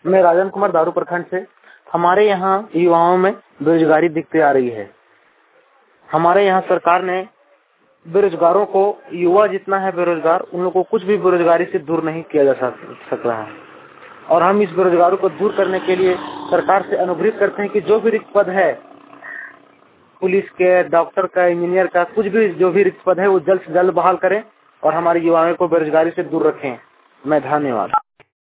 मैं राजन कुमार दारू प्रखंड से। हमारे यहाँ युवाओं में बेरोजगारी दिखती आ रही है। हमारे यहाँ सरकार ने बेरोजगारों को, युवा जितना है बेरोजगार, उन लोगों को कुछ भी बेरोजगारी से दूर नहीं किया जा सक रहा है। और हम इस बेरोजगारी को दूर करने के लिए सरकार से अनुरोध करते हैं कि जो भी रिक्त पद है, पुलिस के, डॉक्टर का, इंजीनियर का, कुछ भी जो भी रिक्त पद है वो जल्द से जल्द बहाल करें और हमारे युवाओं को बेरोजगारी से दूर रखें। मैं धन्यवाद।